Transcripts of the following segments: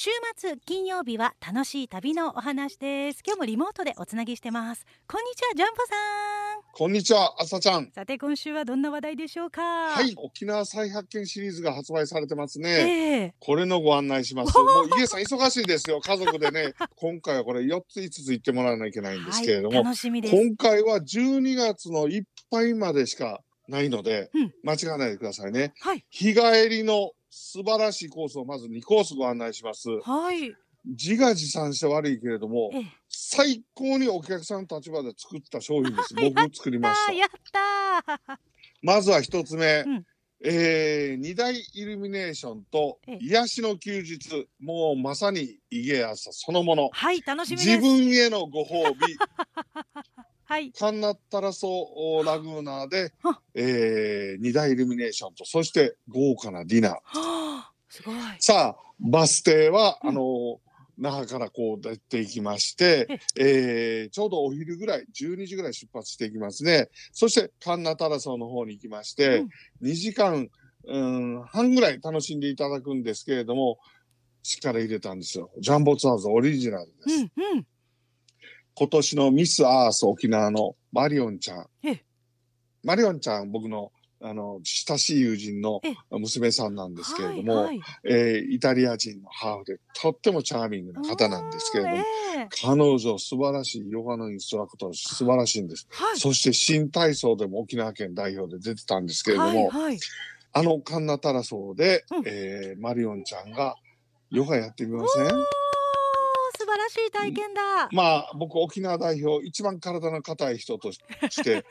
週末金曜日は楽しい旅のお話です。今日もリモートでおつなぎしてます。こんにちは、ジャンボさん。 こんにちは、朝ちゃん。 さて今週はどんな話題でしょうか？ はい、沖縄再発見シリーズが発売されてますね。これのご案内します。 おーもうイエさん忙しいですよ、家族でね。今回はこれ4つ5つ言ってもらわなきゃいけないんですけれども、 楽しみです。 今回は12月のいっぱいまでしかないので、間違わないでくださいね。日帰りの素晴らしいコースをまず2コースご案内します。自画自賛して悪いけれども、最高にお客さんの立場で作った商品です。僕作りました。 やったー。 まずは1つ目。2大イルミネーションと癒しの休日、もうまさにイゲアサそのもの。 楽しみです。 自分へのご褒美。カンナタラソラグーナで、2大イルミネーションと、そして豪華なディナー。 すごい。 さあ、バス停は、那覇からこう出ていきまして、ちょうどお昼ぐらい、12時ぐらい出発していきますね。そして、カンナタラソの方に行きまして、2時間半ぐらい楽しんでいただくんですけれども、力入れたんですよ。ジャンボツアーズオリジナルです。今年のミス・アース沖縄のマリオンちゃん。マリオンちゃん、僕の親しい友人の娘さんなんですけれども、イタリア人のハーフでとってもチャーミングな方なんですけれども、彼女素晴らしいヨガのインストラクター素晴らしいんです。そして新体操でも沖縄県代表で出てたんですけれども、カンナタラソで、マリオンちゃんがヨガやってみません？ 素晴らしい体験だ。 まあ僕沖縄代表一番体の硬い人として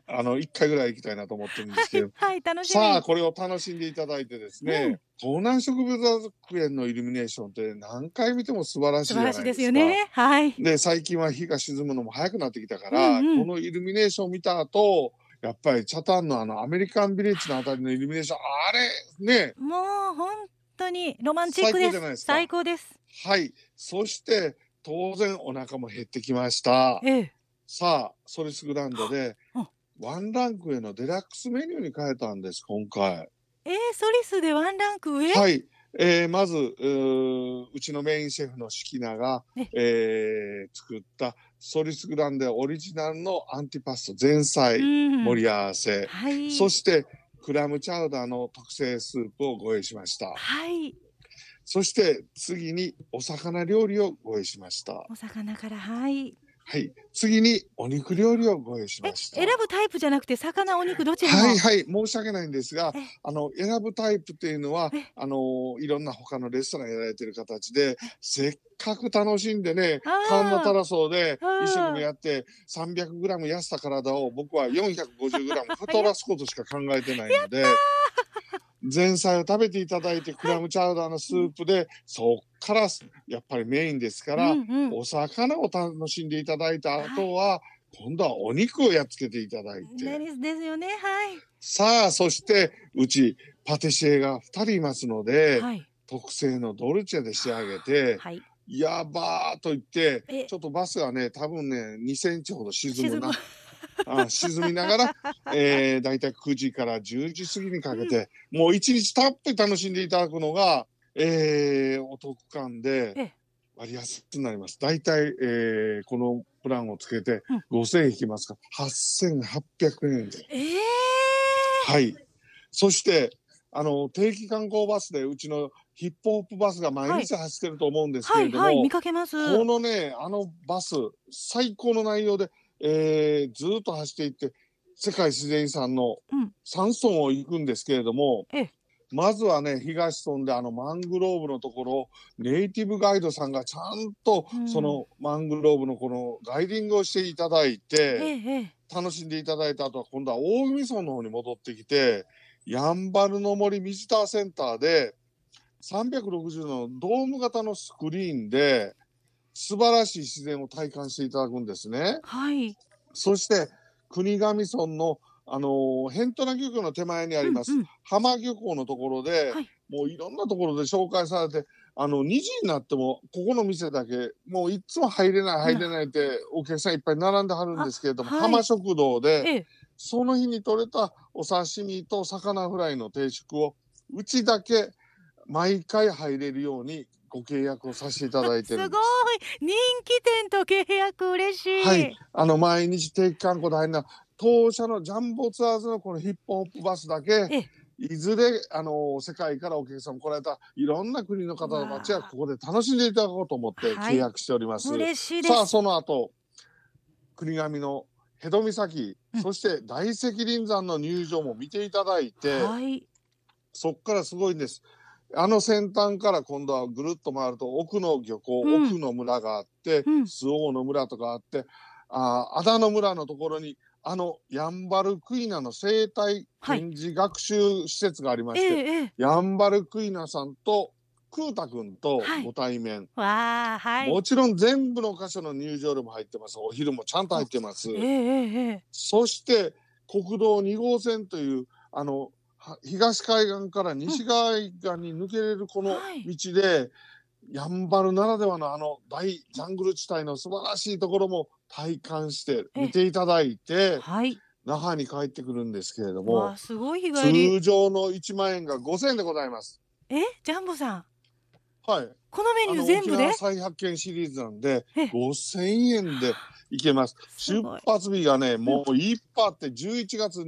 1回ぐらい行きたいなと思ってるんですけど、 楽しみ。 さあこれを楽しんでいただいてですね、東南植物学園のイルミネーションって何回見ても素晴らしいじゃないですか。 ですよね。 で最近は日が沈むのも早くなってきたから、このイルミネーションを見た後、やっぱりチャタンのアメリカンビレッジのあたりのイルミネーション、あれね、 もう本当にロマンチックです。 最高じゃないですか。 最高です。 はい。そして当然お腹も減ってきました。さあソリスグランドでワンランク上のデラックスメニューに変えたんです今回。 ソリスでワンランク上？ はい。まずうちのメインシェフのシキナが、作ったソリスグランデオリジナルのアンティパスト前菜盛り合わせ、そしてクラムチャウダーの特製スープをご用意しました。そして次にお魚料理をご用意しました。 お魚から。 次にお肉料理をご用意しました。 選ぶタイプじゃなくて魚、お肉どちらも？ 申し訳ないんですが、選ぶタイプっていうのはいろんな他のレストランやられてる形で、せっかく楽しんでね、カンナタラソで一生懸命やって300グラム痩せた体を僕は450グラム太らすことしか考えてないので。前菜を食べていただいて、クラムチャウダーのスープで、そっからやっぱりメインですから、お魚を楽しんでいただいた後は、今度はお肉をやっつけていただいて。 ですよね。 さあ、そしてうちパティシエが2人いますので、特製のドルチェで仕上げて、やばーと言って、ちょっとバスがね、多分ね、2センチほど沈むな。沈みながら、だいたい9時から10時過ぎにかけて、もう一日たっぷり楽しんでいただくのが、お得感で割安になります。だいたいこのプランをつけて5000円引きますから8800円で。はい。そして定期観光バスでうちのヒップホップバスが毎日走ってると思うんですけれども、 見かけます。 このねバス最高の内容で、ずっと走っていって世界自然遺産の山村を行くんですけれども、まずはね東村でマングローブのところをネイティブガイドさんがちゃんとそのマングローブのこのガイディングをしていただいて、楽しんでいただいた後は今度は大宜味村の方に戻ってきて、やんばるの森ビジターセンターで360のドーム型のスクリーンで素晴らしい自然を体感していただくんですね。そして国頭村の辺土名漁港の手前にあります、浜漁港のところで、もういろんなところで紹介されて、2時になってもここの店だけもういつも入れないってお客さんいっぱい並んではるんですけれども、浜食堂で、その日に採れたお刺身と魚フライの定食をうちだけ毎回入れるようにご契約をさせていただいてるんです。 すごい人気店と契約、嬉しい。 はい、毎日定期観光で入るのは当社のジャンボツアーズのこのヒップホップバスだけ、いずれ世界からお客さん来られたいろんな国の方たちはここで楽しんでいただこうと思って契約しております。 嬉しいです。 さあその後国頭の辺戸岬、そして大石林山の入場も見ていただいて、そっからすごいんです。先端から今度はぐるっと回ると奥の漁港、奥の村があって、周防の村とかあって、安田の村のところにヤンバルクイナの生態展示学習施設がありまして、ヤンバルクイナさんと空太くんとご対面、もちろん全部の箇所の入場料も入ってます。お昼もちゃんと入ってます。そして国道2号線という東海岸から西海岸に抜けれるこの道で、やんばるならではの大ジャングル地帯の素晴らしいところも体感して見ていただいて、那覇に帰ってくるんですけれども、 すごい日帰り。 通常の1万円が5000円でございます。 ジャンボさん、 はい、 このメニュー全部で沖縄再発見シリーズなんで5000円で行けます。出発日がね、もういっぱいあって、11月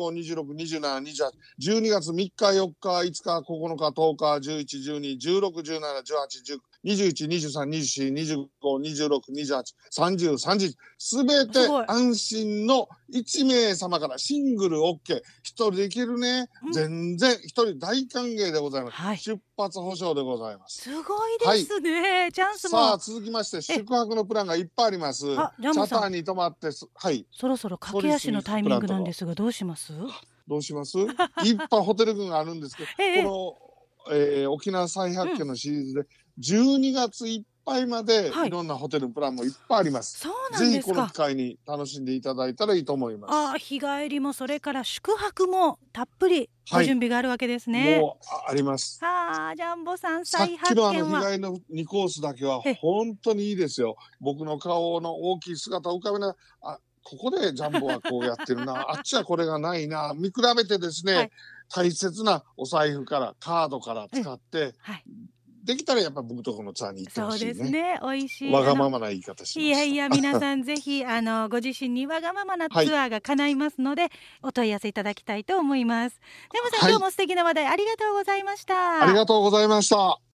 25、26、27、28、12月3日、4日、5日、9日、10日、11、12、16、17、18、19、21、23、24、25、26、28、30、30、すべて安心の1名様からシングル OK。一人で行けるね。全然一人大歓迎でございます。出発保証でございます。 すごいですね。チャンスも。 さあ、続きまして、宿泊のプランがいっぱいあります。チャターに泊まって、 そろそろ駆け足のタイミングなんですが、どうします？ どうします？いっぱいホテル群があるんですけど、この、沖縄再発見のシリーズで、12月いっぱいまでいろんなホテルプランもいっぱいあります。 そうなんですか。 ぜひこの機会に楽しんでいただいたらいいと思います。 日帰りもそれから宿泊もたっぷりご準備があるわけですね。 もうあります。 ジャンボさん再発見は。 さっきの日帰りの2コースだけは本当にいいですよ。僕の顔の大きい姿を浮かべながら、ここでジャンボはこうやってるな、あっちはこれがないな、見比べてですね、大切なお財布からカードから使って、できたらやっぱ僕とこのツアーに行ってほしいね。 そうですね、美味しい。 わがままな言い方します。 いやいや、皆さんぜひご自身にわがままなツアーが叶いますので、お問い合わせいただきたいと思います。ジャンボさん、今日も素敵な話題ありがとうございました。 ありがとうございました。